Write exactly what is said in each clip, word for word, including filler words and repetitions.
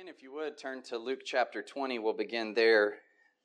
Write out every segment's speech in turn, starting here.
Again, if you would, turn to Luke chapter twenty. We'll begin there.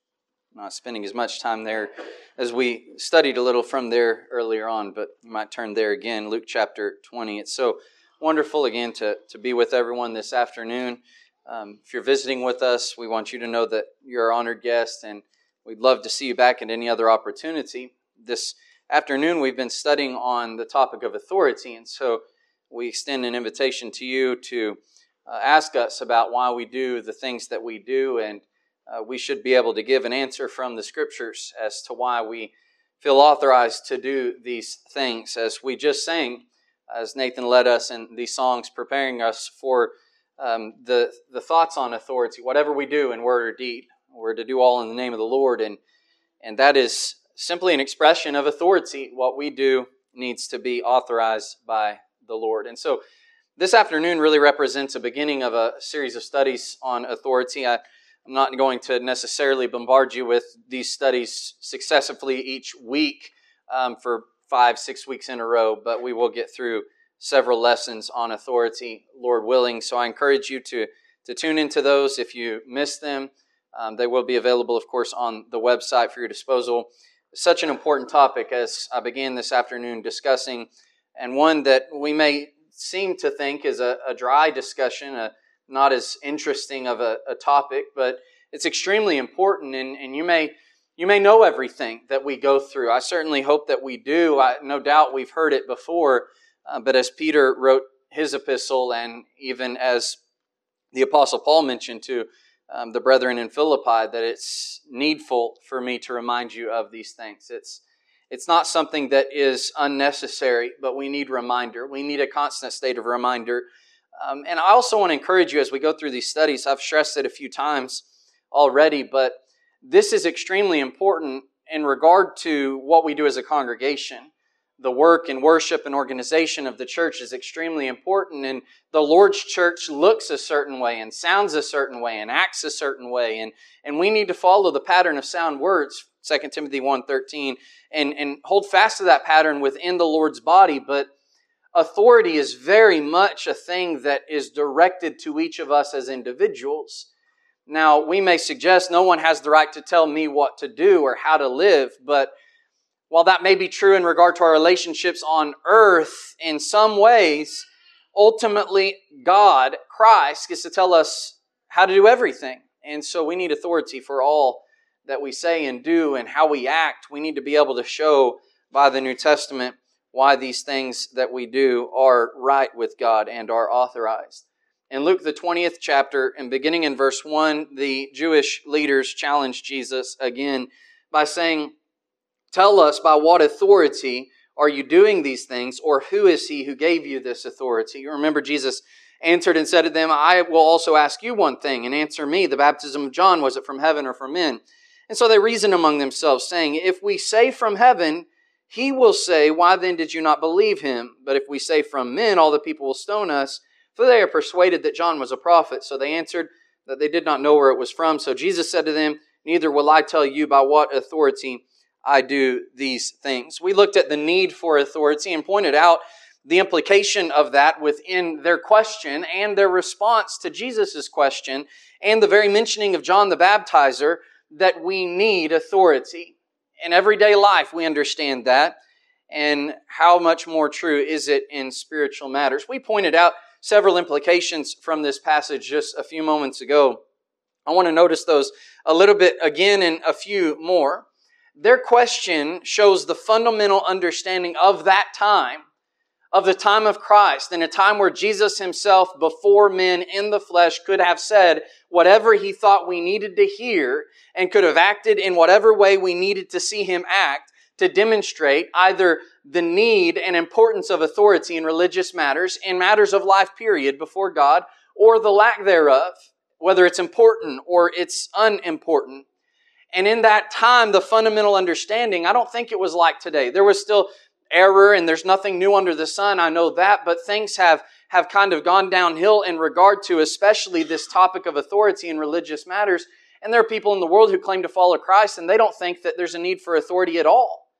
I'm not spending as much time there as we studied a little from there earlier on, but you might turn there again. Luke chapter twenty. It's so wonderful, again, to, to be with everyone this afternoon. Um, if you're visiting with us, we want you to know that you're an honored guest, and we'd love to see you back at any other opportunity. This afternoon, we've been studying on the topic of authority, and so we extend an invitation to you to Uh, ask us about why we do the things that we do, and uh, we should be able to give an answer from the Scriptures as to why we feel authorized to do these things. As we just sang, as Nathan led us in these songs, preparing us for um, the, the thoughts on authority. Whatever we do in word or deed, we're to do all in the name of the Lord, and, and that is simply an expression of authority. What we do needs to be authorized by the Lord. And so this afternoon really represents a beginning of a series of studies on authority. I, I'm not going to necessarily bombard you with these studies successively each week um, for five, six weeks in a row, but we will get through several lessons on authority, Lord willing. So I encourage you to, to tune into those if you miss them. Um, they will be available, of course, on the website for your disposal. Such an important topic as I began this afternoon discussing, and one that we may seem to think is a, a dry discussion, a, not as interesting of a, a topic, but it's extremely important, and, and you may you may know everything that we go through. I certainly hope that we do. I, no doubt we've heard it before, uh, but as Peter wrote his epistle, and even as the Apostle Paul mentioned to um, the brethren in Philippi, that it's needful for me to remind you of these things. It's It's not something that is unnecessary, but we need reminder. We need a constant state of reminder. Um, and I also want to encourage you as we go through these studies. I've stressed it a few times already, but this is extremely important in regard to what we do as a congregation. The work and worship and organization of the church is extremely important, and the Lord's church looks a certain way and sounds a certain way and acts a certain way, and, and we need to follow the pattern of sound words, Second Timothy one thirteen, and, and hold fast to that pattern within the Lord's body. But authority is very much a thing that is directed to each of us as individuals. Now, we may suggest no one has the right to tell me what to do or how to live, but while that may be true in regard to our relationships on earth, in some ways, ultimately God, Christ, gets to tell us how to do everything. And so we need authority for all that we say and do and how we act. We need to be able to show by the New Testament why these things that we do are right with God and are authorized. In Luke the twentieth chapter, and beginning in verse one, the Jewish leaders challenged Jesus again by saying, "Tell us, by what authority are you doing these things, or who is he who gave you this authority?" You remember Jesus answered and said to them, "I will also ask you one thing, and answer me. The baptism of John, was it from heaven or from men?" And so they reasoned among themselves, saying, "If we say from heaven, he will say, why then did you not believe him? But if we say from men, all the people will stone us, for they are persuaded that John was a prophet." So they answered that they did not know where it was from. So Jesus said to them, "Neither will I tell you by what authority I do these things." We looked at the need for authority and pointed out the implication of that within their question and their response to Jesus' question, and the very mentioning of John the Baptizer, that we need authority. In everyday life, we understand that. And how much more true is it in spiritual matters? We pointed out several implications from this passage just a few moments ago. I want to notice those a little bit again and a few more. Their question shows the fundamental understanding of that time, of the time of Christ, in a time where Jesus himself, before men in the flesh, could have said whatever he thought we needed to hear and could have acted in whatever way we needed to see him act to demonstrate either the need and importance of authority in religious matters, in matters of life period before God, or the lack thereof, whether it's important or it's unimportant. And in that time, the fundamental understanding, I don't think it was like today. There was still error and there's nothing new under the sun, I know that, but things have, have kind of gone downhill in regard to especially this topic of authority in religious matters. And there are people in the world who claim to follow Christ and they don't think that there's a need for authority at all.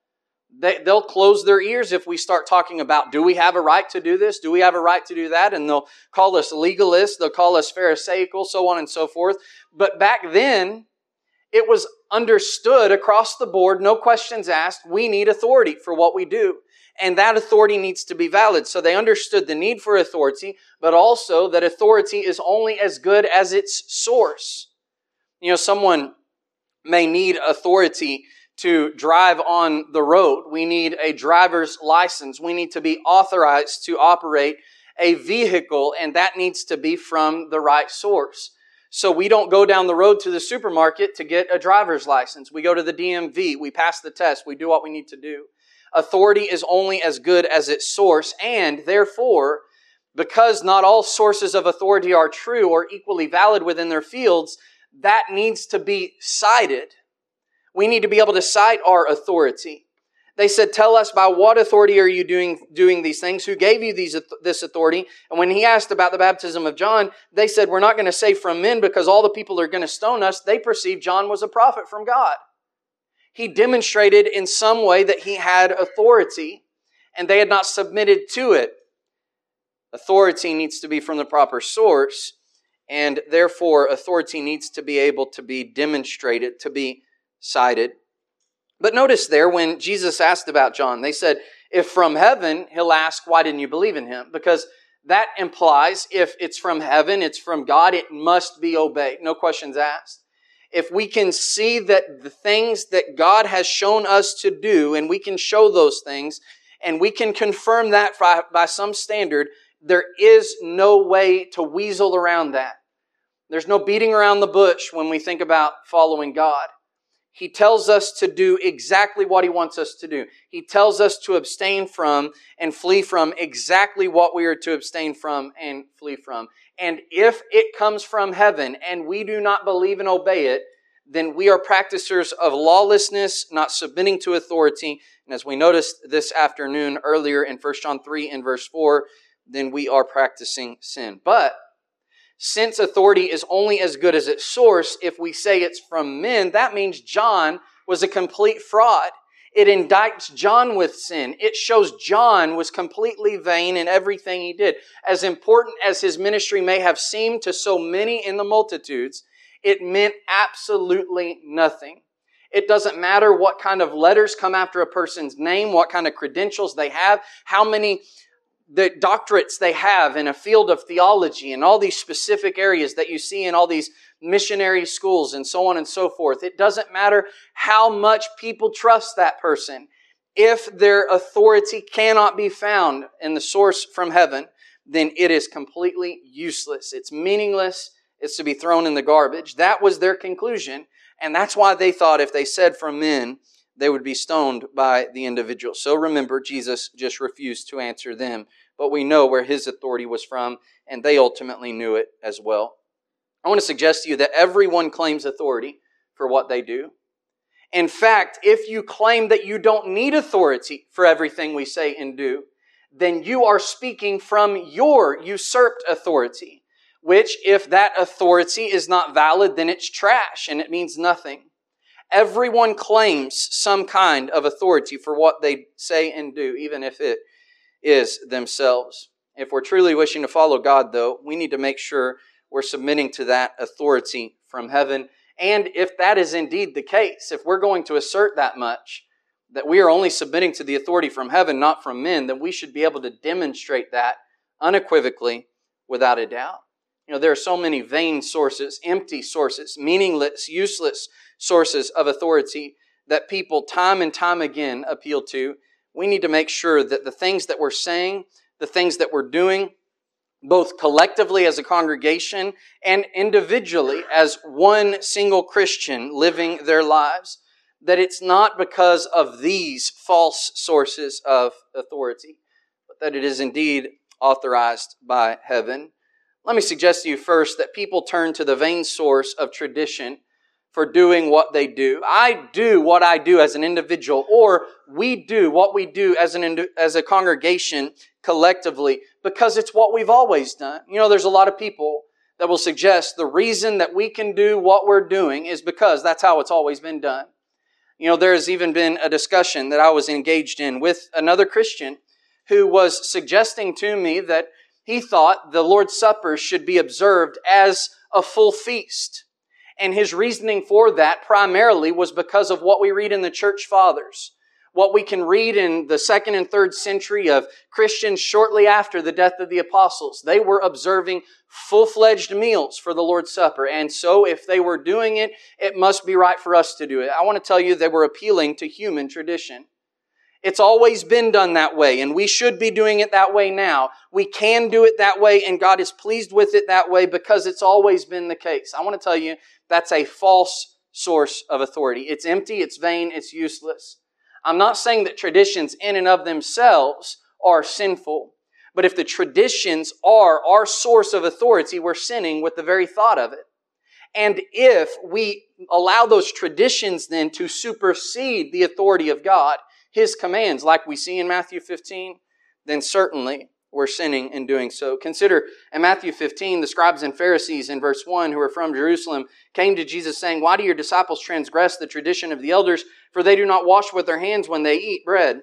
They, they'll close their ears if we start talking about, do we have a right to do this? Do we have a right to do that? And they'll call us legalists. They'll call us Pharisaical, so on and so forth. But back then, it was understood across the board, no questions asked, we need authority for what we do. And that authority needs to be valid. So they understood the need for authority, but also that authority is only as good as its source. You know, someone may need authority to drive on the road. We need a driver's license. We need to be authorized to operate a vehicle, and that needs to be from the right source. So we don't go down the road to the supermarket to get a driver's license. We go to the D M V. We pass the test. We do what we need to do. Authority is only as good as its source, and therefore, because not all sources of authority are true or equally valid within their fields, that needs to be cited. We need to be able to cite our authority. They said, tell us, by what authority are you doing, doing these things? Who gave you these, this authority? And when he asked about the baptism of John, they said, we're not going to say from men because all the people are going to stone us. They perceived John was a prophet from God. He demonstrated in some way that he had authority, and they had not submitted to it. Authority needs to be from the proper source, and therefore authority needs to be able to be demonstrated, to be cited. But notice there, when Jesus asked about John, they said, if from heaven, he'll ask, why didn't you believe in him? Because that implies if it's from heaven, it's from God, it must be obeyed. No questions asked. If we can see that the things that God has shown us to do, and we can show those things, and we can confirm that by some standard, there is no way to weasel around that. There's no beating around the bush when we think about following God. He tells us to do exactly what He wants us to do. He tells us to abstain from and flee from exactly what we are to abstain from and flee from. And if it comes from heaven and we do not believe and obey it, then we are practicers of lawlessness, not submitting to authority. And as we noticed this afternoon earlier in First John three and verse four, then we are practicing sin. But since authority is only as good as its source, if we say it's from men, that means John was a complete fraud. It indicts John with sin. It shows John was completely vain in everything he did. As important as his ministry may have seemed to so many in the multitudes, it meant absolutely nothing. It doesn't matter what kind of letters come after a person's name, what kind of credentials they have, how many the doctorates they have in a field of theology and all these specific areas that you see in all these missionary schools and so on and so forth. It doesn't matter how much people trust that person. If their authority cannot be found in the source from heaven, then it is completely useless. It's meaningless. It's to be thrown in the garbage. That was their conclusion. And that's why they thought if they said from men, they would be stoned by the individual. So remember, Jesus just refused to answer them. But we know where His authority was from, and they ultimately knew it as well. I want to suggest to you that everyone claims authority for what they do. In fact, if you claim that you don't need authority for everything we say and do, then you are speaking from your usurped authority, which, if that authority is not valid, then it's trash and it means nothing. Everyone claims some kind of authority for what they say and do, even if it is themselves. If we're truly wishing to follow God, though, we need to make sure we're submitting to that authority from heaven. And if that is indeed the case, if we're going to assert that much, that we are only submitting to the authority from heaven, not from men, then we should be able to demonstrate that unequivocally, without a doubt. You know, there are so many vain sources, empty sources, meaningless, useless sources of authority that people time and time again appeal to. We need to make sure that the things that we're saying, the things that we're doing, both collectively as a congregation and individually as one single Christian living their lives, that it's not because of these false sources of authority, but that it is indeed authorized by heaven. Let me suggest to you first that people turn to the vain source of tradition for doing what they do. I do what I do as an individual, or we do what we do as an as a congregation collectively because it's what we've always done. You know, there's a lot of people that will suggest the reason that we can do what we're doing is because that's how it's always been done. You know, there has even been a discussion that I was engaged in with another Christian who was suggesting to me that he thought the Lord's Supper should be observed as a full feast. And his reasoning for that primarily was because of what we read in the church fathers. What we can read in the second and third century of Christians shortly after the death of the apostles. They were observing full-fledged meals for the Lord's Supper. And so if they were doing it, it must be right for us to do it. I want to tell you they were appealing to human tradition. It's always been done that way, and we should be doing it that way now. We can do it that way, and God is pleased with it that way because it's always been the case. I want to tell you that's a false source of authority. It's empty, it's vain, it's useless. I'm not saying that traditions in and of themselves are sinful. But if the traditions are our source of authority, we're sinning with the very thought of it. And if we allow those traditions then to supersede the authority of God, His commands, like we see in Matthew fifteen, then certainly we're sinning in doing so. Consider in Matthew fifteen, the scribes and Pharisees in verse one who are from Jerusalem came to Jesus saying, "Why do your disciples transgress the tradition of the elders? For they do not wash with their hands when they eat bread."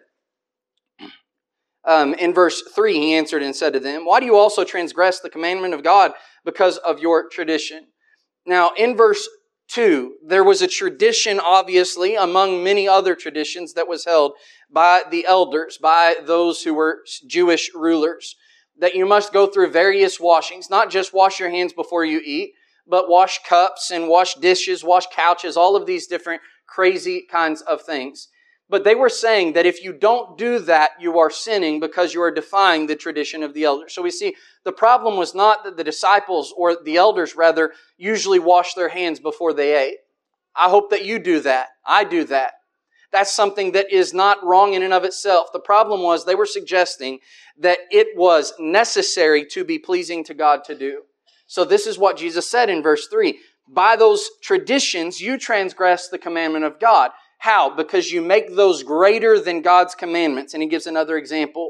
Um, in verse three, He answered and said to them, "Why do you also transgress the commandment of God because of your tradition?" Now, in verse two, there was a tradition, obviously, among many other traditions that was held by the elders, by those who were Jewish rulers, that you must go through various washings, not just wash your hands before you eat, but wash cups and wash dishes, wash couches, all of these different crazy kinds of things. But they were saying that if you don't do that, you are sinning because you are defying the tradition of the elders. So we see the problem was not that the disciples, or the elders rather, usually wash their hands before they ate. I hope that you do that. I do that. That's something that is not wrong in and of itself. The problem was they were suggesting that it was necessary to be pleasing to God to do. So this is what Jesus said in verse three. By those traditions, you transgress the commandment of God. How? Because you make those greater than God's commandments. And He gives another example.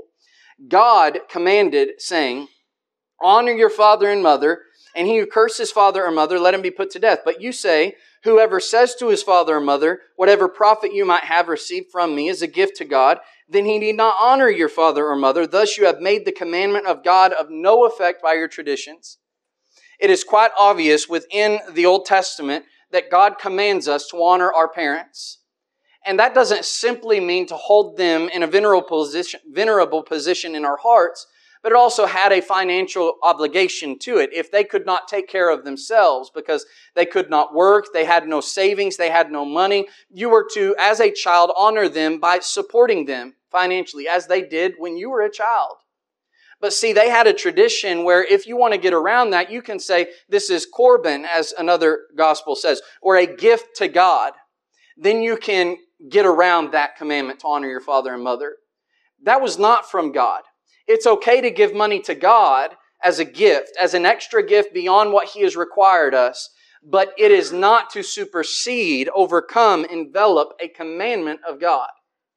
God commanded, saying, "Honor your father and mother, and he who curses father or mother, let him be put to death. But you say, whoever says to his father or mother, whatever profit you might have received from me is a gift to God, then he need not honor your father or mother. Thus you have made the commandment of God of no effect by your traditions." It is quite obvious within the Old Testament that God commands us to honor our parents. And that doesn't simply mean to hold them in a venerable position, venerable position in our hearts, but it also had a financial obligation to it. If they could not take care of themselves because they could not work, they had no savings, they had no money, you were to, as a child, honor them by supporting them financially, as they did when you were a child. But see, they had a tradition where if you want to get around that, you can say, this is Korban, as another gospel says, or a gift to God. Then you can get around that commandment to honor your father and mother. That was not from God. It's okay to give money to God as a gift, as an extra gift beyond what He has required us, but it is not to supersede, overcome, envelop a commandment of God.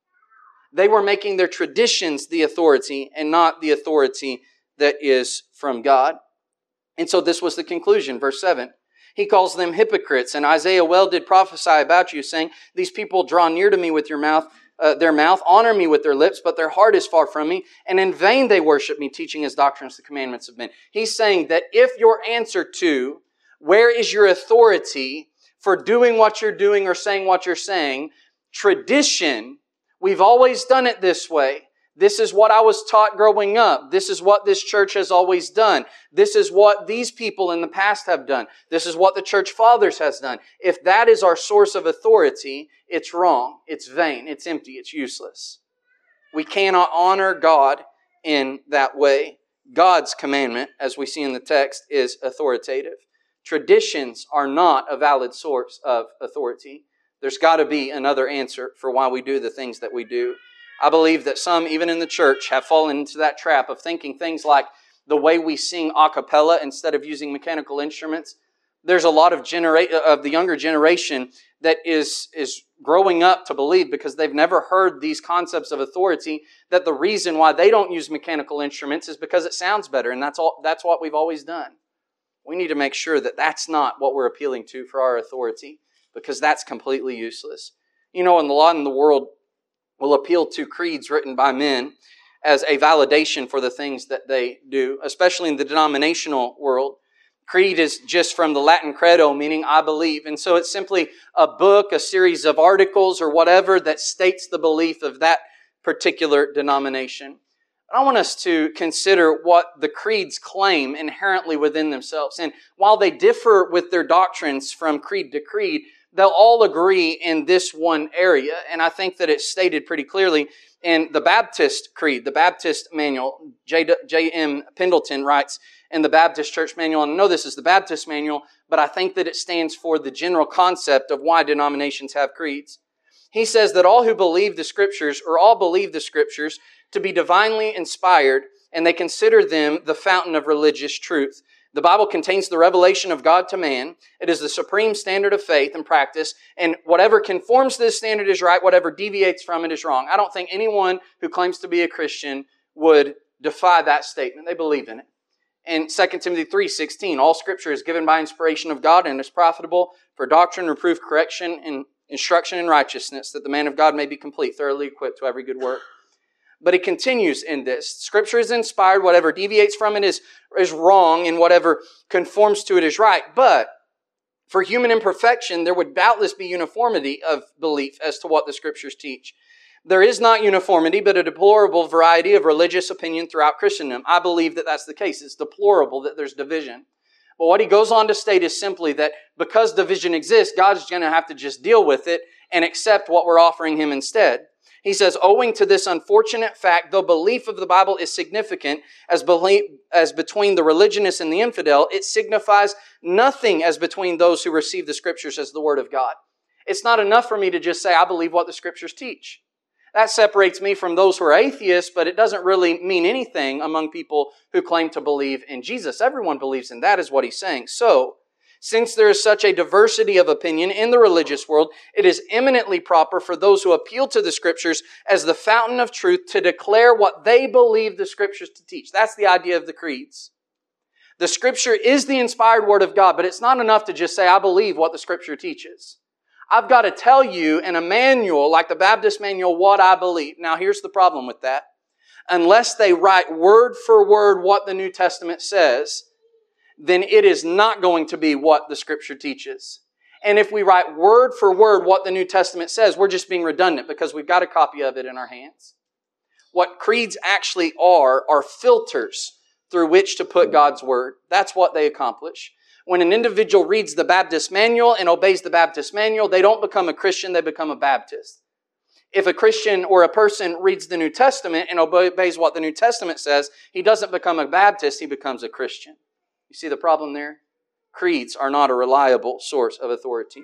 They were making their traditions the authority and not the authority that is from God. And so this was the conclusion, verse seven. He calls them hypocrites, and Isaiah well did prophesy about you, saying, "These people draw near to me with your mouth, uh, their mouth, honor me with their lips, but their heart is far from me, and in vain they worship me, teaching as doctrines the commandments of men." He's saying that if your answer to, where is your authority for doing what you're doing or saying what you're saying, tradition, we've always done it this way. This is what I was taught growing up. This is what this church has always done. This is what these people in the past have done. This is what the church fathers has done. If that is our source of authority, it's wrong. It's vain. It's empty. It's useless. We cannot honor God in that way. God's commandment, as we see in the text, is authoritative. Traditions are not a valid source of authority. There's got to be another answer for why we do the things that we do. I believe that some, even in the church, have fallen into that trap of thinking things like the way we sing a cappella instead of using mechanical instruments. There's a lot of genera- of the younger generation that is, is growing up to believe, because they've never heard these concepts of authority, that the reason why they don't use mechanical instruments is because it sounds better, and that's all. That's what we've always done. We need to make sure that that's not what we're appealing to for our authority, because that's completely useless. You know, and a lot in the world will appeal to creeds written by men as a validation for the things that they do, especially in the denominational world. Creed is just from the Latin credo, meaning I believe. And so it's simply a book, a series of articles, or whatever that states the belief of that particular denomination. I want us to consider what the creeds claim inherently within themselves. And while they differ with their doctrines from creed to creed, they'll all agree in this one area. And I think that it's stated pretty clearly in the Baptist Creed, the Baptist Manual. J M Pendleton writes in the Baptist Church Manual, and I know this is the Baptist Manual, but I think that it stands for the general concept of why denominations have creeds. He says that all who believe the Scriptures, or all believe the Scriptures, to be divinely inspired, and they consider them the fountain of religious truth. The Bible contains the revelation of God to man. It is the supreme standard of faith and practice, and whatever conforms to this standard is right, whatever deviates from it is wrong. I don't think anyone who claims to be a Christian would defy that statement. They believe in it. In Second Timothy three sixteen, all Scripture is given by inspiration of God and is profitable for doctrine, reproof, correction, and instruction in righteousness, that the man of God may be complete, thoroughly equipped to every good work. But he continues in this. Scripture is inspired. Whatever deviates from it is, is wrong, and whatever conforms to it is right. But for human imperfection, there would doubtless be uniformity of belief as to what the Scriptures teach. There is not uniformity, but a deplorable variety of religious opinion throughout Christendom. I believe that that's the case. It's deplorable that there's division. But what he goes on to state is simply that because division exists, God's going to have to just deal with it and accept what we're offering Him instead. He says, owing to this unfortunate fact, though belief of the Bible is significant as, belief, as between the religionist and the infidel, it signifies nothing as between those who receive the Scriptures as the Word of God. It's not enough for me to just say, I believe what the Scriptures teach. That separates me from those who are atheists, but it doesn't really mean anything among people who claim to believe in Jesus. Everyone believes in that, is what he's saying. So, since there is such a diversity of opinion in the religious world, it is eminently proper for those who appeal to the Scriptures as the fountain of truth to declare what they believe the Scriptures to teach. That's the idea of the creeds. The Scripture is the inspired Word of God, but it's not enough to just say, I believe what the Scripture teaches. I've got to tell you in a manual, like the Baptist Manual, what I believe. Now, here's the problem with that. Unless they write word for word what the New Testament says, then it is not going to be what the Scripture teaches. And if we write word for word what the New Testament says, we're just being redundant because we've got a copy of it in our hands. What creeds actually are, are filters through which to put God's Word. That's what they accomplish. When an individual reads the Baptist Manual and obeys the Baptist Manual, they don't become a Christian, they become a Baptist. If a Christian or a person reads the New Testament and obeys what the New Testament says, he doesn't become a Baptist, he becomes a Christian. You see the problem there? Creeds are not a reliable source of authority.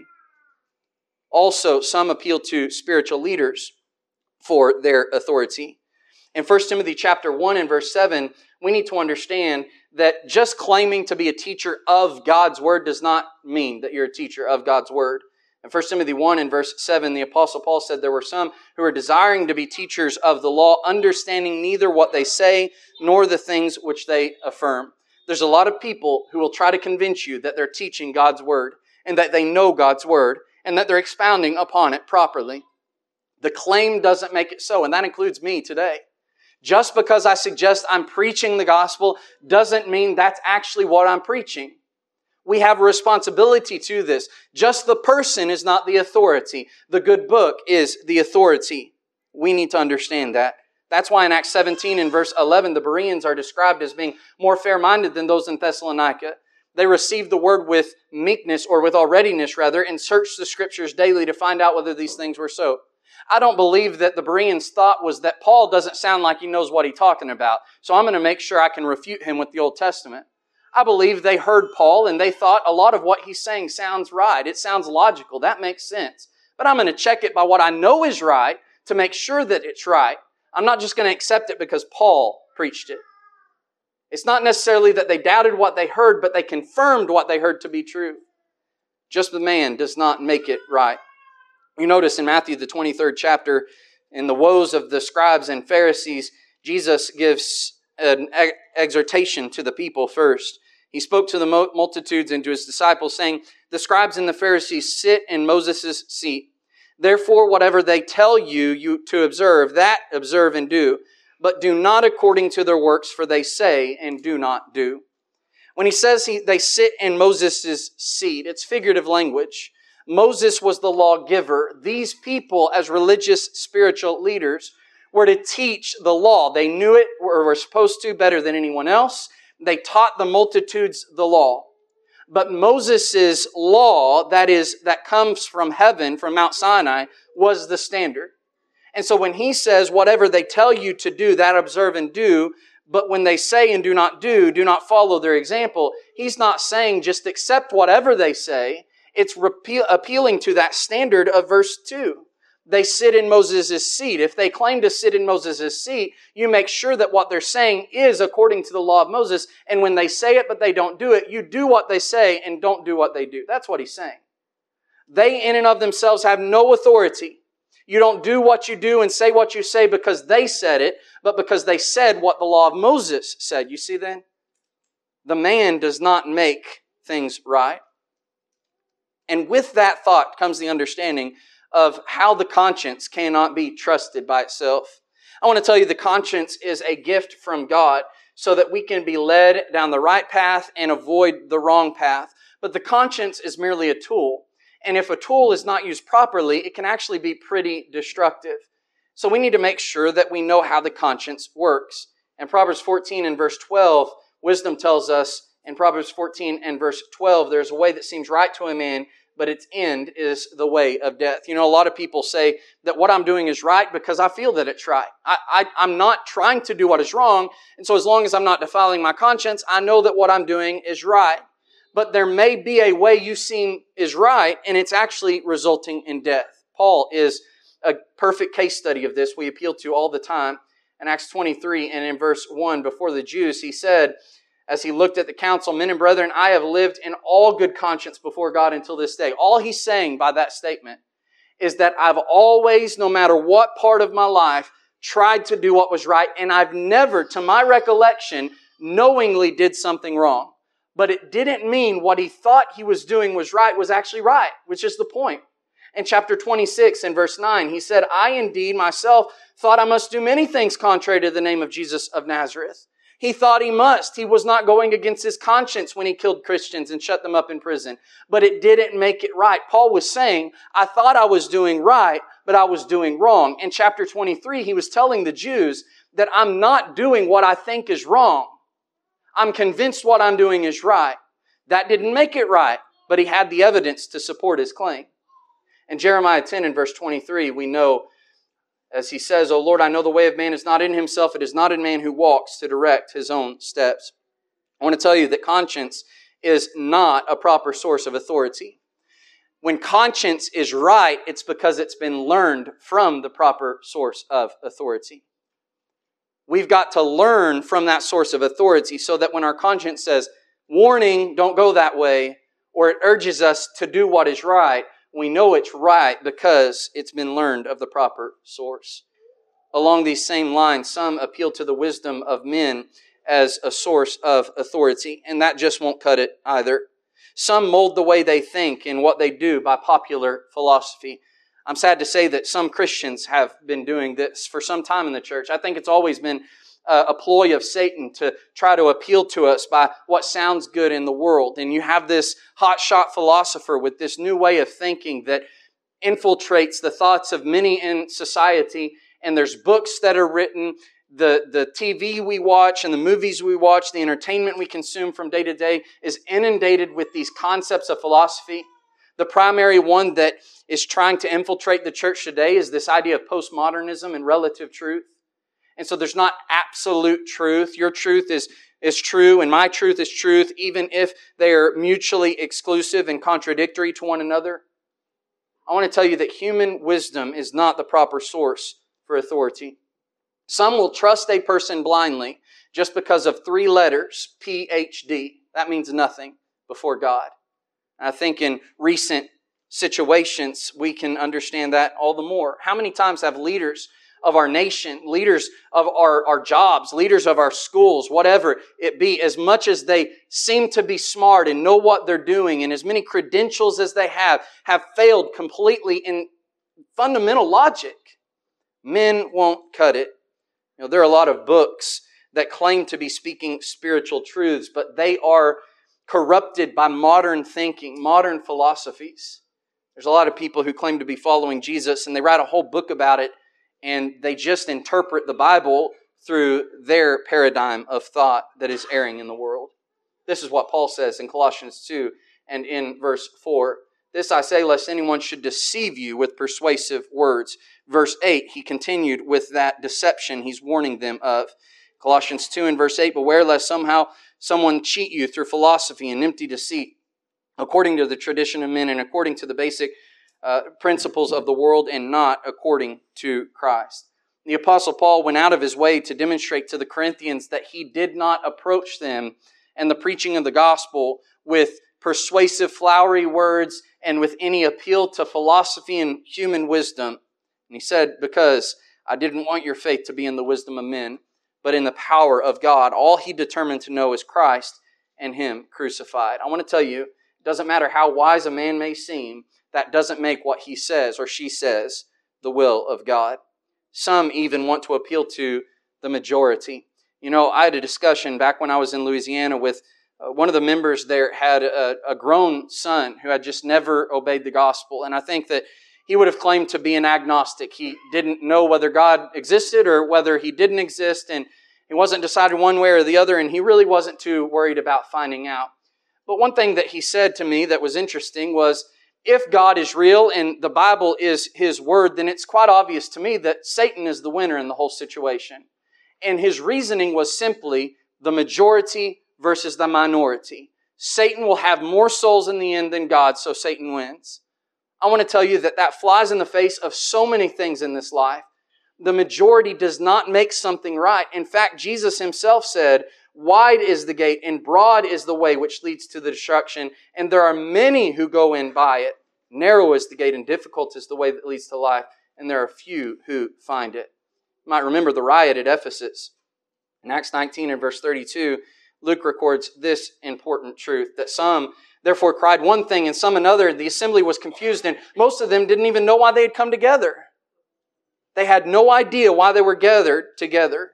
Also, some appeal to spiritual leaders for their authority. In First Timothy chapter one and verse seven, we need to understand that just claiming to be a teacher of God's Word does not mean that you're a teacher of God's Word. In First Timothy one and verse seven, the Apostle Paul said there were some who were desiring to be teachers of the law, understanding neither what they say nor the things which they affirm. There's a lot of people who will try to convince you that they're teaching God's Word and that they know God's Word and that they're expounding upon it properly. The claim doesn't make it so, and that includes me today. Just because I suggest I'm preaching the gospel doesn't mean that's actually what I'm preaching. We have a responsibility to this. Just the person is not the authority. The good book is the authority. We need to understand that. That's why in Acts seventeen and verse eleven, the Bereans are described as being more fair-minded than those in Thessalonica. They received the word with meekness, or with all readiness rather, and searched the Scriptures daily to find out whether these things were so. I don't believe that the Bereans' thought was that Paul doesn't sound like he knows what he's talking about, so I'm going to make sure I can refute him with the Old Testament. I believe they heard Paul and they thought a lot of what he's saying sounds right. It sounds logical. That makes sense. But I'm going to check it by what I know is right to make sure that it's right. I'm not just going to accept it because Paul preached it. It's not necessarily that they doubted what they heard, but they confirmed what they heard to be true. Just the man does not make it right. You notice in Matthew, the twenty-third chapter, in the woes of the scribes and Pharisees, Jesus gives an exhortation to the people first. He spoke to the multitudes and to His disciples, saying, "The scribes and the Pharisees sit in Moses' seat. Therefore, whatever they tell you, you to observe, that observe and do. But do not according to their works, for they say and do not do. When he says he, they sit in Moses' seat, it's figurative language. Moses was the lawgiver. These people, as religious spiritual leaders, were to teach the law. They knew it, or were supposed to, better than anyone else. They taught the multitudes the law. But Moses' law, that is, that comes from heaven, from Mount Sinai, was the standard. And so when he says, whatever they tell you to do, that observe and do, but when they say and do not do, do not follow their example, he's not saying just accept whatever they say. It's repeal, appealing to that standard of verse two. They sit in Moses' seat. If they claim to sit in Moses' seat, you make sure that what they're saying is according to the law of Moses. And when they say it but they don't do it, you do what they say and don't do what they do. That's what he's saying. They in and of themselves have no authority. You don't do what you do and say what you say because they said it, but because they said what the law of Moses said. You see then? The man does not make things right. And with that thought comes the understanding of how the conscience cannot be trusted by itself. I want to tell you the conscience is a gift from God so that we can be led down the right path and avoid the wrong path. But the conscience is merely a tool. And if a tool is not used properly, it can actually be pretty destructive. So we need to make sure that we know how the conscience works. In Proverbs fourteen and verse twelve, wisdom tells us in Proverbs fourteen and verse twelve, there's a way that seems right to a man, but its end is the way of death. You know, a lot of people say that what I'm doing is right because I feel that it's right. I, I, I'm not trying to do what is wrong, and so as long as I'm not defiling my conscience, I know that what I'm doing is right. But there may be a way you seem is right, and it's actually resulting in death. Paul is a perfect case study of this we appeal to all the time. In Acts twenty-three and in verse one, before the Jews, he said, as he looked at the council, men and brethren, I have lived in all good conscience before God until this day. All he's saying by that statement is that I've always, no matter what part of my life, tried to do what was right, and I've never, to my recollection, knowingly did something wrong. But it didn't mean what he thought he was doing was right was actually right, which is the point. In chapter twenty-six and verse nine, he said, I indeed myself thought I must do many things contrary to the name of Jesus of Nazareth. He thought he must. He was not going against his conscience when he killed Christians and shut them up in prison. But it didn't make it right. Paul was saying, I thought I was doing right, but I was doing wrong. In chapter twenty-three, he was telling the Jews that I'm not doing what I think is wrong. I'm convinced what I'm doing is right. That didn't make it right, but he had the evidence to support his claim. In Jeremiah ten and verse twenty-three, we know, as he says, O Lord, I know the way of man is not in himself. It is not in man who walks to direct his own steps. I want to tell you that conscience is not a proper source of authority. When conscience is right, it's because it's been learned from the proper source of authority. We've got to learn from that source of authority so that when our conscience says, warning, don't go that way, or it urges us to do what is right, we know it's right because it's been learned of the proper source. Along these same lines, some appeal to the wisdom of men as a source of authority, and that just won't cut it either. Some mold the way they think and what they do by popular philosophy. I'm sad to say that some Christians have been doing this for some time in the church. I think it's always been a ploy of Satan to try to appeal to us by what sounds good in the world. And you have this hotshot philosopher with this new way of thinking that infiltrates the thoughts of many in society. And there's books that are written, the, the T V we watch and the movies we watch, the entertainment we consume from day to day is inundated with these concepts of philosophy. The primary one that is trying to infiltrate the church today is this idea of postmodernism and relative truth. And so there's not absolute truth. Your truth is, is true and my truth is truth, even if they are mutually exclusive and contradictory to one another. I want to tell you that human wisdom is not the proper source for authority. Some will trust a person blindly just because of three letters, P H D. That means nothing before God. I think in recent situations, we can understand that all the more. How many times have leaders of our nation, leaders of our, our jobs, leaders of our schools, whatever it be, as much as they seem to be smart and know what they're doing, and as many credentials as they have, have failed completely in fundamental logic. Men won't cut it. You know, there are a lot of books that claim to be speaking spiritual truths, but they are corrupted by modern thinking, modern philosophies. There's a lot of people who claim to be following Jesus, and they write a whole book about it, and they just interpret the Bible through their paradigm of thought that is erring in the world. This is what Paul says in Colossians two and in verse four. This I say, lest anyone should deceive you with persuasive words. Verse eight, he continued with that deception he's warning them of. Colossians two and verse eight, beware lest somehow someone cheat you through philosophy and empty deceit, according to the tradition of men and according to the basic uh, principles of the world and not according to Christ. The Apostle Paul went out of his way to demonstrate to the Corinthians that he did not approach them and the preaching of the gospel with persuasive, flowery words and with any appeal to philosophy and human wisdom. And he said, because I didn't want your faith to be in the wisdom of men, but in the power of God. All he determined to know is Christ and Him crucified. I want to tell you, it doesn't matter how wise a man may seem, that doesn't make what he says or she says the will of God. Some even want to appeal to the majority. You know, I had a discussion back when I was in Louisiana with uh, one of the members there had a, a grown son who had just never obeyed the gospel. And I think that he would have claimed to be an agnostic. He didn't know whether God existed or whether He didn't exist, and he wasn't decided one way or the other, and he really wasn't too worried about finding out. But one thing that he said to me that was interesting was, if God is real and the Bible is His Word, then it's quite obvious to me that Satan is the winner in the whole situation. And his reasoning was simply the majority versus the minority. Satan will have more souls in the end than God, so Satan wins. I want to tell you that that flies in the face of so many things in this life. The majority does not make something right. In fact, Jesus Himself said, wide is the gate and broad is the way which leads to the destruction, and there are many who go in by it. Narrow is the gate and difficult is the way that leads to life, and there are few who find it. You might remember the riot at Ephesus. In Acts nineteen and verse thirty-two, Luke records this important truth, that some therefore cried one thing and some another. The assembly was confused, and most of them didn't even know why they had come together. They had no idea why they were gathered together.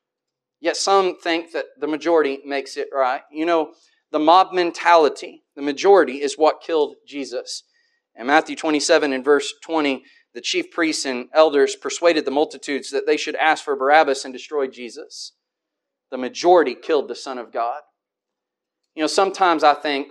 Yet some think that the majority makes it right. You know, the mob mentality, the majority, is what killed Jesus. In Matthew twenty-seven and verse twenty, the chief priests and elders persuaded the multitudes that they should ask for Barabbas and destroy Jesus. The majority killed the Son of God. You know, sometimes I think,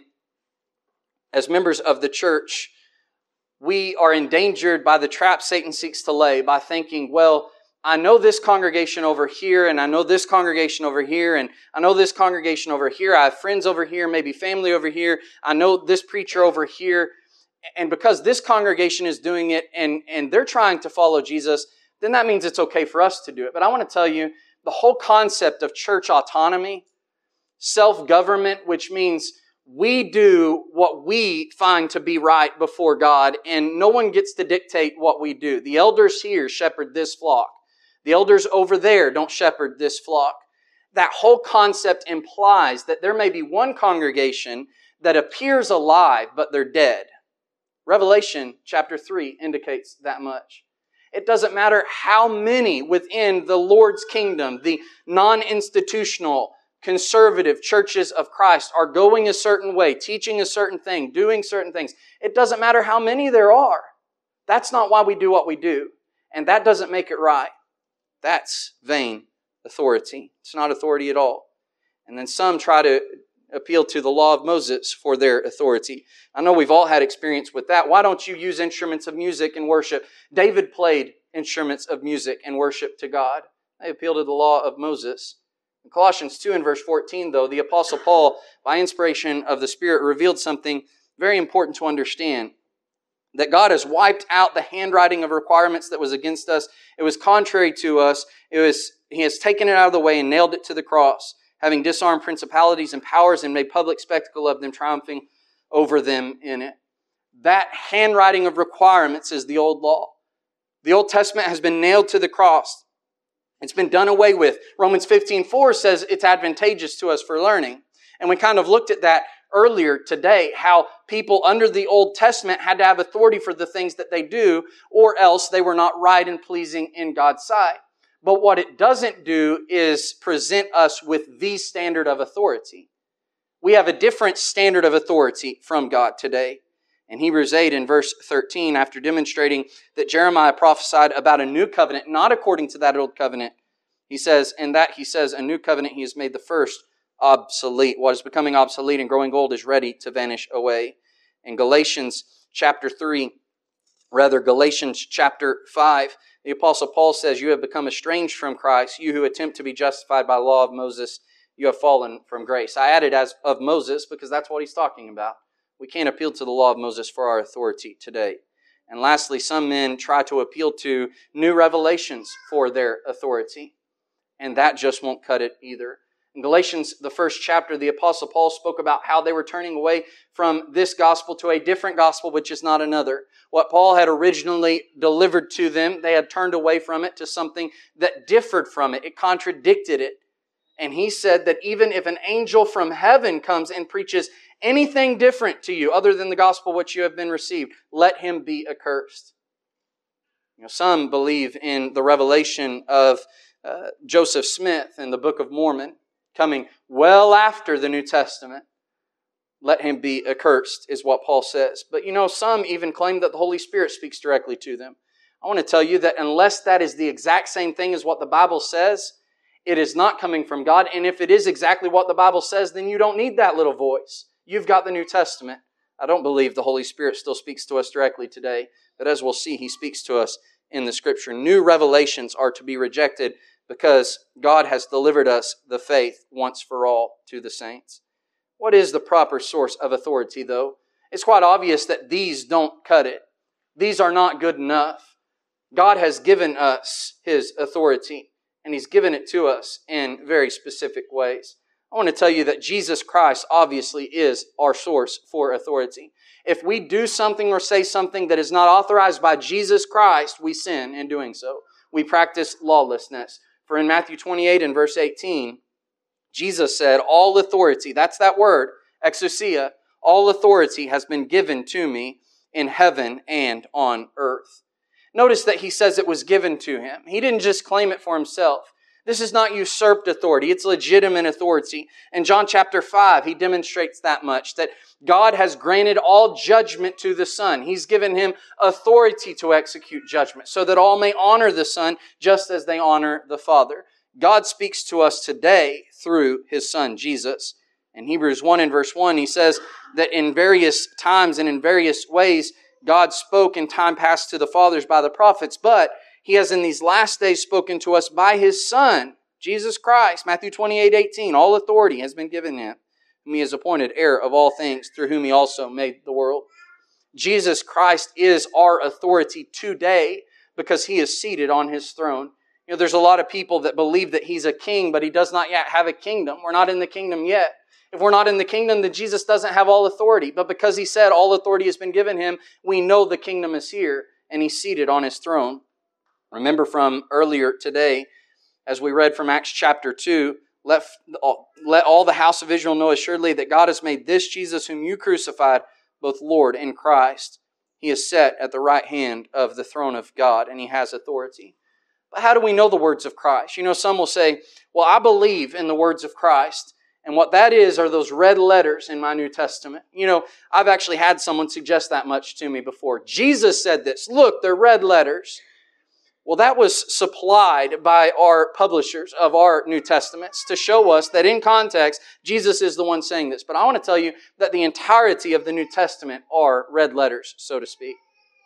as members of the church, we are endangered by the trap Satan seeks to lay by thinking, well, I know this congregation over here, and I know this congregation over here, and I know this congregation over here. I have friends over here, maybe family over here. I know this preacher over here. And because this congregation is doing it and, and they're trying to follow Jesus, then that means it's okay for us to do it. But I want to tell you, the whole concept of church autonomy, self-government, which means we do what we find to be right before God, and no one gets to dictate what we do. The elders here shepherd this flock. The elders over there don't shepherd this flock. That whole concept implies that there may be one congregation that appears alive, but they're dead. Revelation chapter three indicates that much. It doesn't matter how many within the Lord's kingdom, the non-institutional, conservative churches of Christ are going a certain way, teaching a certain thing, doing certain things. It doesn't matter how many there are. That's not why we do what we do. And that doesn't make it right. That's vain authority. It's not authority at all. And then some try to appeal to the law of Moses for their authority. I know we've all had experience with that. Why don't you use instruments of music and worship? David played instruments of music and worship to God. They appeal to the law of Moses. In Colossians two and verse fourteen, though, the Apostle Paul, by inspiration of the Spirit, revealed something very important to understand. That God has wiped out the handwriting of requirements that was against us. It was contrary to us. It was, He has taken it out of the way and nailed it to the cross, having disarmed principalities and powers and made public spectacle of them, triumphing over them in it. That handwriting of requirements is the old law. The Old Testament has been nailed to the cross. It's been done away with. Romans fifteen four says it's advantageous to us for learning. And we kind of looked at that earlier today how people under the Old Testament had to have authority for the things that they do, or else they were not right and pleasing in God's sight. But what it doesn't do is present us with the standard of authority. We have a different standard of authority from God today. In Hebrews eight in verse thirteen, after demonstrating that Jeremiah prophesied about a new covenant, not according to that old covenant, he says, in that he says, a new covenant he has made the first obsolete. What is becoming obsolete and growing old is ready to vanish away. In Galatians chapter three, rather Galatians chapter five, the Apostle Paul says, you have become estranged from Christ, you who attempt to be justified by the law of Moses, you have fallen from grace. I added as of Moses because that's what he's talking about. We can't appeal to the law of Moses for our authority today. And lastly, some men try to appeal to new revelations for their authority. And that just won't cut it either. In Galatians, the first chapter, the Apostle Paul spoke about how they were turning away from this gospel to a different gospel, which is not another. What Paul had originally delivered to them, they had turned away from it to something that differed from it. It contradicted it. And he said that even if an angel from heaven comes and preaches anything different to you other than the gospel which you have been received, let him be accursed. You know, some believe in the revelation of uh, Joseph Smith in the Book of Mormon, coming well after the New Testament. Let him be accursed, is what Paul says. But you know, some even claim that the Holy Spirit speaks directly to them. I want to tell you that unless that is the exact same thing as what the Bible says, it is not coming from God. And if it is exactly what the Bible says, then you don't need that little voice. You've got the New Testament. I don't believe the Holy Spirit still speaks to us directly today. But as we'll see, He speaks to us in the Scripture. New revelations are to be rejected because God has delivered us the faith once for all to the saints. What is the proper source of authority, though? It's quite obvious that these don't cut it. These are not good enough. God has given us His authority, and He's given it to us in very specific ways. I want to tell you that Jesus Christ obviously is our source for authority. If we do something or say something that is not authorized by Jesus Christ, we sin in doing so. We practice lawlessness. For in Matthew twenty-eight and verse eighteen, Jesus said, all authority, that's that word, exousia, all authority has been given to me in heaven and on earth. Notice that He says it was given to Him. He didn't just claim it for Himself. This is not usurped authority. It's legitimate authority. In John chapter five, He demonstrates that much, that God has granted all judgment to the Son. He's given Him authority to execute judgment so that all may honor the Son just as they honor the Father. God speaks to us today through His Son, Jesus. In Hebrews one and verse one, He says that in various times and in various ways, God spoke in time past to the fathers by the prophets, but He has in these last days spoken to us by His Son, Jesus Christ. Matthew twenty-eight eighteen, all authority has been given Him, whom He has appointed heir of all things, through whom He also made the world. Jesus Christ is our authority today because He is seated on His throne. You know, there's a lot of people that believe that He's a king, but He does not yet have a kingdom. We're not in the kingdom yet. If we're not in the kingdom, then Jesus doesn't have all authority. But because He said all authority has been given Him, we know the kingdom is here and He's seated on His throne. Remember from earlier today, as we read from Acts chapter two, let, let all the house of Israel know assuredly that God has made this Jesus whom you crucified, both Lord and Christ. He is set at the right hand of the throne of God, and He has authority. But how do we know the words of Christ? You know, some will say, well, I believe in the words of Christ. And what that is are those red letters in my New Testament. You know, I've actually had someone suggest that much to me before. Jesus said this. Look, they're red letters. Well, that was supplied by our publishers of our New Testaments to show us that in context, Jesus is the one saying this. But I want to tell you that the entirety of the New Testament are red letters, so to speak.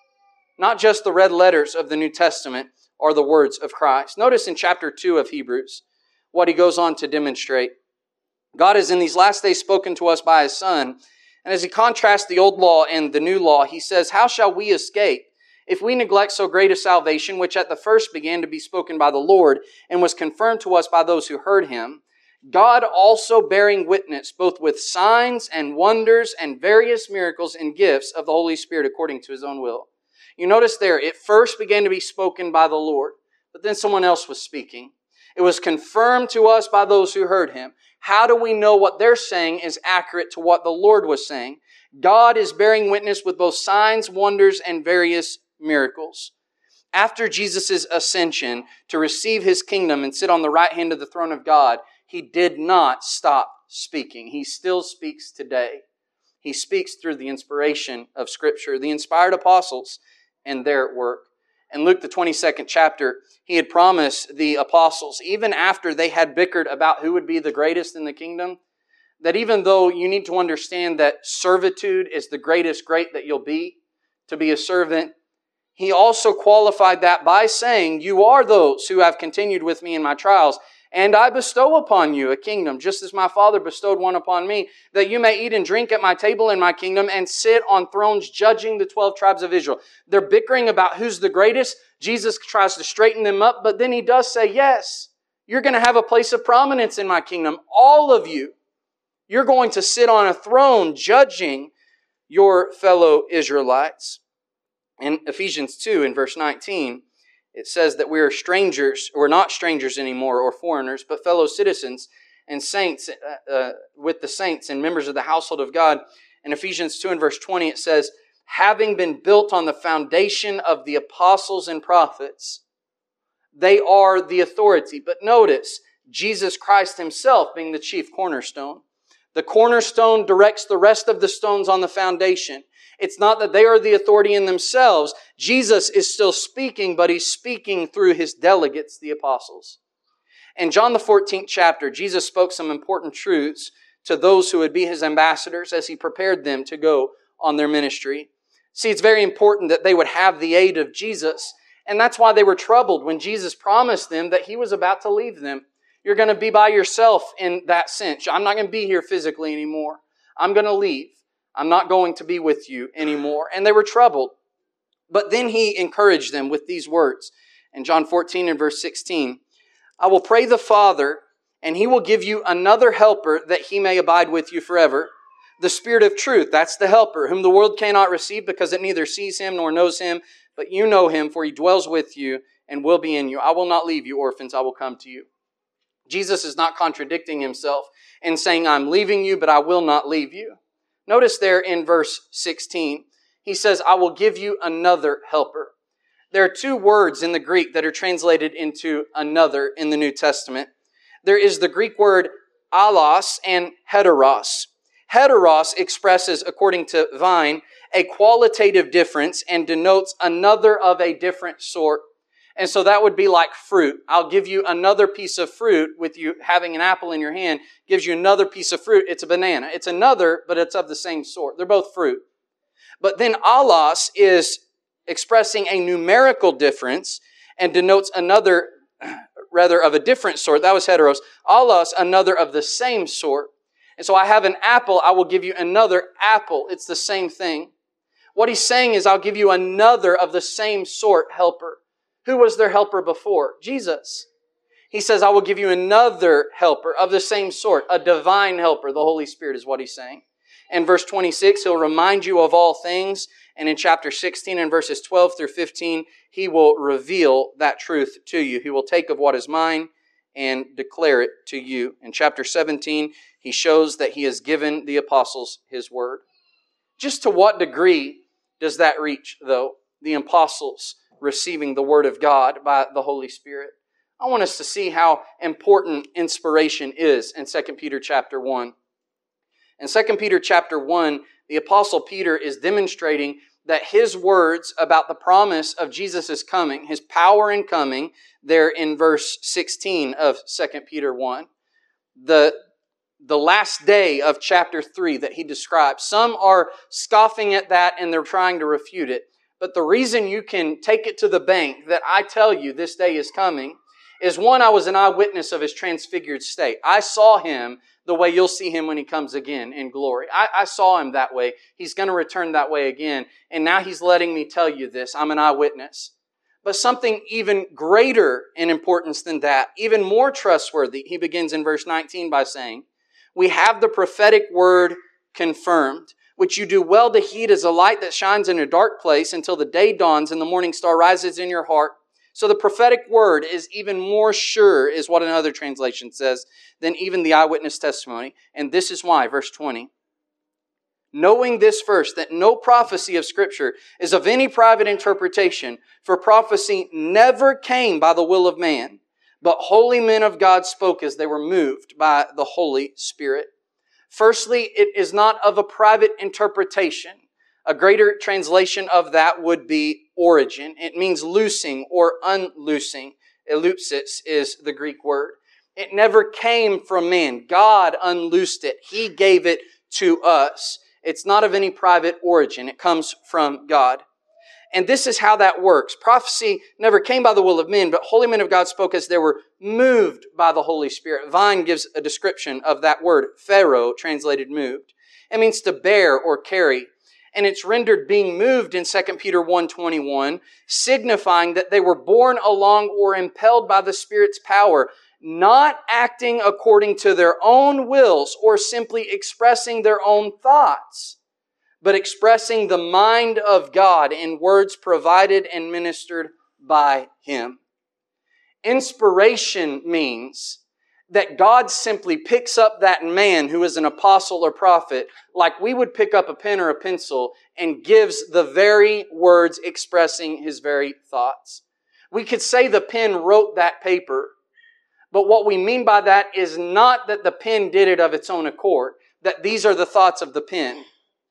Not just the red letters of the New Testament are the words of Christ. Notice in chapter two of Hebrews what he goes on to demonstrate. God has in these last days spoken to us by His Son. And as he contrasts the old law and the new law, he says, how shall we escape if we neglect so great a salvation, which at the first began to be spoken by the Lord and was confirmed to us by those who heard Him, God also bearing witness both with signs and wonders and various miracles and gifts of the Holy Spirit according to His own will. You notice there, it first began to be spoken by the Lord, but then someone else was speaking. It was confirmed to us by those who heard Him. How do we know what they're saying is accurate to what the Lord was saying? God is bearing witness with both signs, wonders, and various miracles. After Jesus' ascension to receive His kingdom and sit on the right hand of the throne of God, He did not stop speaking. He still speaks today. He speaks through the inspiration of Scripture, the inspired apostles and their work. In Luke, the twenty-second chapter, He had promised the apostles, even after they had bickered about who would be the greatest in the kingdom, that even though you need to understand that servitude is the greatest great that you'll be, to be a servant, He also qualified that by saying, you are those who have continued with me in my trials, and I bestow upon you a kingdom, just as my Father bestowed one upon me, that you may eat and drink at my table in my kingdom and sit on thrones judging the twelve tribes of Israel. They're bickering about who's the greatest. Jesus tries to straighten them up, but then He does say, yes, you're going to have a place of prominence in my kingdom. All of you. You're going to sit on a throne judging your fellow Israelites. In Ephesians two, in verse nineteen, it says that we are strangers, we're not strangers anymore or foreigners, but fellow citizens and saints uh, uh, with the saints and members of the household of God. In Ephesians two and verse twenty, it says, having been built on the foundation of the apostles and prophets, they are the authority. But notice, Jesus Christ Himself being the chief cornerstone. The cornerstone directs the rest of the stones on the foundation. It's not that they are the authority in themselves. Jesus is still speaking, but He's speaking through His delegates, the apostles. In John the fourteenth chapter, Jesus spoke some important truths to those who would be His ambassadors as He prepared them to go on their ministry. See, it's very important that they would have the aid of Jesus, and that's why they were troubled when Jesus promised them that He was about to leave them. You're going to be by yourself in that sense. I'm not going to be here physically anymore. I'm going to leave. I'm not going to be with you anymore. And they were troubled. But then He encouraged them with these words. In John fourteen and verse sixteen, I will pray the Father, and He will give you another helper that He may abide with you forever. The Spirit of truth, that's the helper, whom the world cannot receive because it neither sees Him nor knows Him. But you know Him, for He dwells with you and will be in you. I will not leave you, orphans. I will come to you. Jesus is not contradicting Himself and saying, I'm leaving you, but I will not leave you. Notice there in verse sixteen, He says, I will give you another helper. There are two words in the Greek that are translated into another in the New Testament. There is the Greek word allos and heteros. Heteros expresses, according to Vine, a qualitative difference and denotes another of a different sort. And so that would be like fruit. I'll give you another piece of fruit with you having an apple in your hand, gives you another piece of fruit. It's a banana. It's another, but it's of the same sort. They're both fruit. But then allos is expressing a numerical difference and denotes another, rather of a different sort. That was heteros. Allos, another of the same sort. And so I have an apple, I will give you another apple. It's the same thing. What He's saying is I'll give you another of the same sort helper. Who was their helper before? Jesus. He says, I will give you another helper of the same sort, a divine helper. The Holy Spirit is what He's saying. In verse twenty-six, He'll remind you of all things. And in chapter sixteen and verses twelve through fifteen, He will reveal that truth to you. He will take of what is mine and declare it to you. In chapter seventeen, He shows that He has given the apostles His word. Just to what degree does that reach, though? The apostles receiving the word of God by the Holy Spirit. I want us to see how important inspiration is in Second Peter chapter one. In Second Peter chapter one, the Apostle Peter is demonstrating that his words about the promise of Jesus' coming, His power in coming, there in verse sixteen of Second Peter one, the, the last day of chapter three that he describes. Some are scoffing at that and they're trying to refute it. But the reason you can take it to the bank that I tell you this day is coming is, one, I was an eyewitness of His transfigured state. I saw Him the way you'll see Him when He comes again in glory. I, I saw Him that way. He's going to return that way again. And now He's letting me tell you this. I'm an eyewitness. But something even greater in importance than that, even more trustworthy, He begins in verse nineteen by saying, we have the prophetic word confirmed, which you do well to heed as a light that shines in a dark place until the day dawns and the morning star rises in your heart. So the prophetic word is even more sure, is what another translation says, than even the eyewitness testimony. And this is why, verse twenty. Knowing this first, that no prophecy of Scripture is of any private interpretation, for prophecy never came by the will of man, but holy men of God spoke as they were moved by the Holy Spirit. Firstly, it is not of a private interpretation. A greater translation of that would be origin. It means loosing or unloosing. Elupsis is the Greek word. It never came from man. God unloosed it. He gave it to us. It's not of any private origin. It comes from God. And this is how that works. Prophecy never came by the will of men, but holy men of God spoke as they were moved by the Holy Spirit. Vine gives a description of that word, pharaoh, translated moved. It means to bear or carry. And it's rendered being moved in Second Peter one twenty-one, signifying that they were borne along or impelled by the Spirit's power, not acting according to their own wills or simply expressing their own thoughts, but expressing the mind of God in words provided and ministered by Him. Inspiration means that God simply picks up that man who is an apostle or prophet like we would pick up a pen or a pencil and gives the very words expressing His very thoughts. We could say the pen wrote that paper, but what we mean by that is not that the pen did it of its own accord, that these are the thoughts of the pen.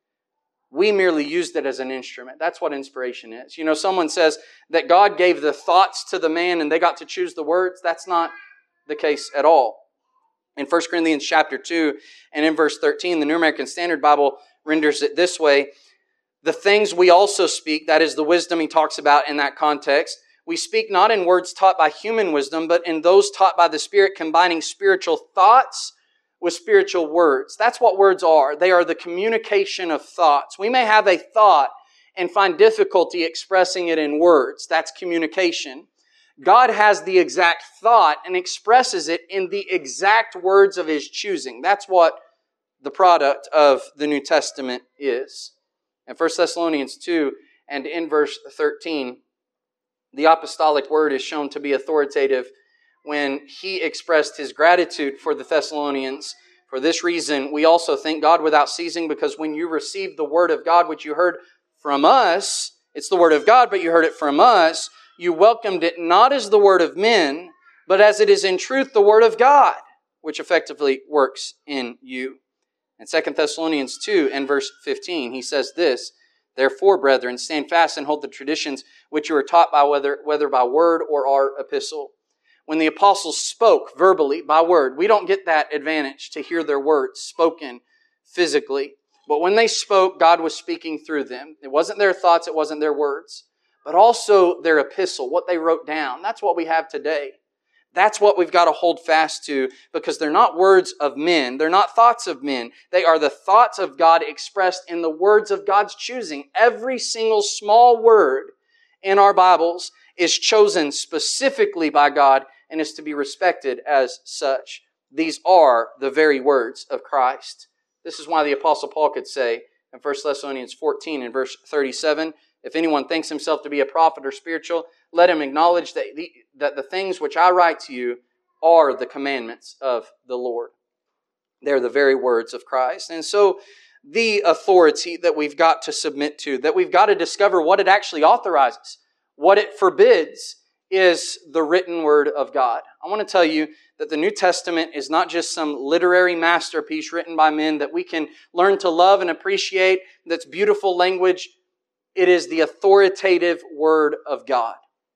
We merely used it as an instrument. That's what inspiration is. You know, someone says that God gave the thoughts to the man and they got to choose the words. That's not the case at all. In First Corinthians chapter two and in verse thirteen, the New American Standard Bible renders it this way. The things we also speak, that is the wisdom he talks about in that context, we speak not in words taught by human wisdom, but in those taught by the Spirit, combining spiritual thoughts with spiritual words. That's what words are. They are the communication of thoughts. We may have a thought and find difficulty expressing it in words. That's communication. God has the exact thought and expresses it in the exact words of His choosing. That's what the product of the New Testament is. In First Thessalonians two and in verse thirteen, the apostolic word is shown to be authoritative when he expressed his gratitude for the Thessalonians. For this reason, we also thank God without ceasing, because when you received the word of God, which you heard from us, it's the word of God, but you heard it from us, you welcomed it not as the word of men, but as it is in truth the word of God, which effectively works in you. In Second Thessalonians two and verse fifteen, he says this, therefore, brethren, stand fast and hold the traditions which you are taught by, whether, whether by word or our epistle. When the apostles spoke verbally, by word, we don't get that advantage to hear their words spoken physically. But when they spoke, God was speaking through them. It wasn't their thoughts, it wasn't their words, but also their epistle, what they wrote down. That's what we have today. That's what we've got to hold fast to, because they're not words of men. They're not thoughts of men. They are the thoughts of God expressed in the words of God's choosing. Every single small word in our Bibles is chosen specifically by God and is to be respected as such. These are the very words of Christ. This is why the Apostle Paul could say in First Thessalonians fourteen and verse thirty-seven, if anyone thinks himself to be a prophet or spiritual, let him acknowledge that the, that the things which I write to you are the commandments of the Lord. They're the very words of Christ. And so the authority that we've got to submit to, that we've got to discover what it actually authorizes, what it forbids, is the written word of God. I want to tell you that the New Testament is not just some literary masterpiece written by men that we can learn to love and appreciate, that's beautiful language. It is the authoritative word of God.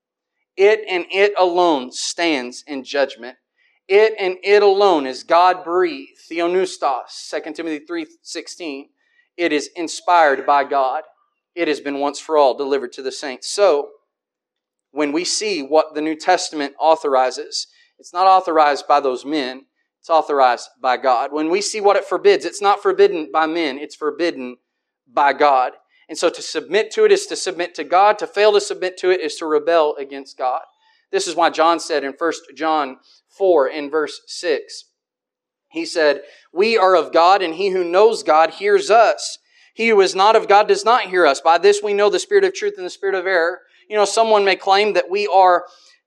It and it alone stands in judgment. It and it alone is God-breathed, theopneustos, Second Timothy three sixteen. It is inspired by God. It has been once for all delivered to the saints. So, when we see what the New Testament authorizes, it's not authorized by those men, it's authorized by God. When we see what it forbids, it's not forbidden by men, it's forbidden by God. And so to submit to it is to submit to God. To fail to submit to it is to rebel against God. This is why John said in First John four in verse six, he said, we are of God, and he who knows God hears us. He who is not of God does not hear us. By this we know the spirit of truth and the spirit of error. You know, someone may claim that we are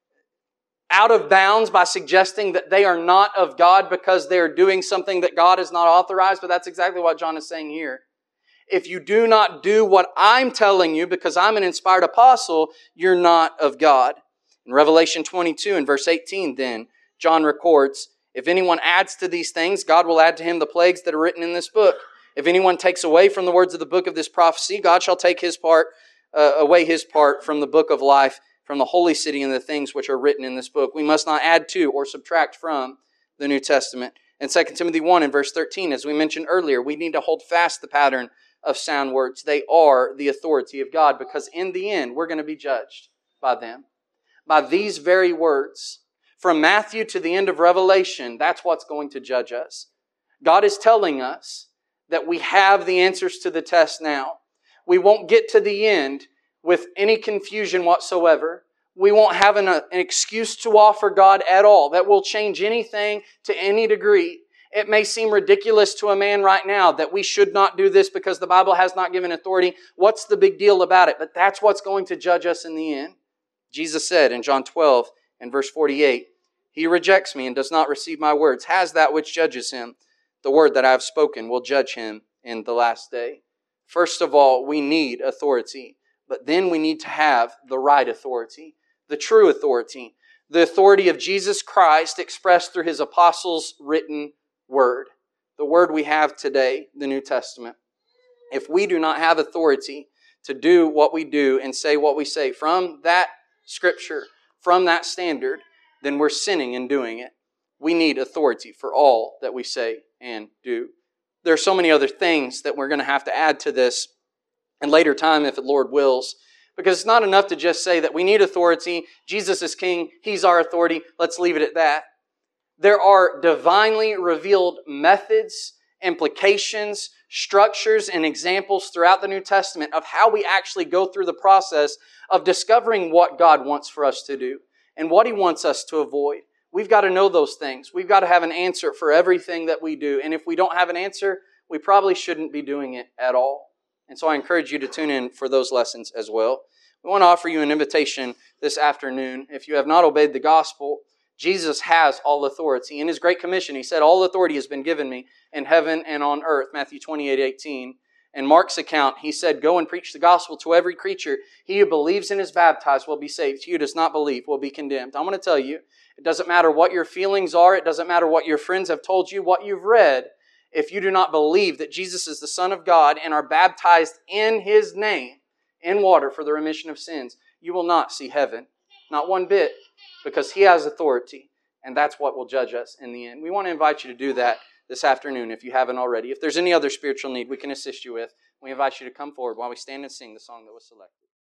out of bounds by suggesting that they are not of God because they are doing something that God has not authorized, but that's exactly what John is saying here. If you do not do what I'm telling you because I'm an inspired apostle, you're not of God. In Revelation twenty-two and verse eighteen then, John records, if anyone adds to these things, God will add to him the plagues that are written in this book. If anyone takes away from the words of the book of this prophecy, God shall take his part, uh, away his part from the book of life, from the holy city and the things which are written in this book. We must not add to or subtract from the New Testament. In Second Timothy one and verse thirteen, as we mentioned earlier, we need to hold fast the pattern of sound words. They are the authority of God because in the end, we're going to be judged by them. By these very words. From Matthew to the end of Revelation, that's what's going to judge us. God is telling us that we have the answers to the test now. We won't get to the end with any confusion whatsoever. We won't have an, an excuse to offer God at all that will change anything to any degree. It may seem ridiculous to a man right now that we should not do this because the Bible has not given authority. What's the big deal about it? But that's what's going to judge us in the end. Jesus said in John twelve and verse forty-eight, he who rejects me and does not receive my words has that which judges him. The word that I have spoken will judge him in the last day. First of all, we need authority. But then we need to have the right authority, the true authority, the authority of Jesus Christ expressed through His apostles' written word, the word we have today, the New Testament. If we do not have authority to do what we do and say what we say from that Scripture, from that standard, then we're sinning in doing it. We need authority for all that we say and do. There are so many other things that we're going to have to add to this in later time, if the Lord wills. Because it's not enough to just say that we need authority. Jesus is King. He's our authority. Let's leave it at that. There are divinely revealed methods, implications, structures, and examples throughout the New Testament of how we actually go through the process of discovering what God wants for us to do and what He wants us to avoid. We've got to know those things. We've got to have an answer for everything that we do. And if we don't have an answer, we probably shouldn't be doing it at all. And so I encourage you to tune in for those lessons as well. We want to offer you an invitation this afternoon. If you have not obeyed the gospel, Jesus has all authority. In His Great Commission, He said, all authority has been given me in heaven and on earth, Matthew twenty-eight eighteen. In Mark's account, He said, go and preach the gospel to every creature. He who believes and is baptized will be saved. He who does not believe will be condemned. I'm going to tell you, it doesn't matter what your feelings are. It doesn't matter what your friends have told you, what you've read. If you do not believe that Jesus is the Son of God and are baptized in His name, in water for the remission of sins, you will not see heaven. Not one bit. Because He has authority. And that's what will judge us in the end. We want to invite you to do that this afternoon if you haven't already. If there's any other spiritual need we can assist you with, we invite you to come forward while we stand and sing the song that was selected.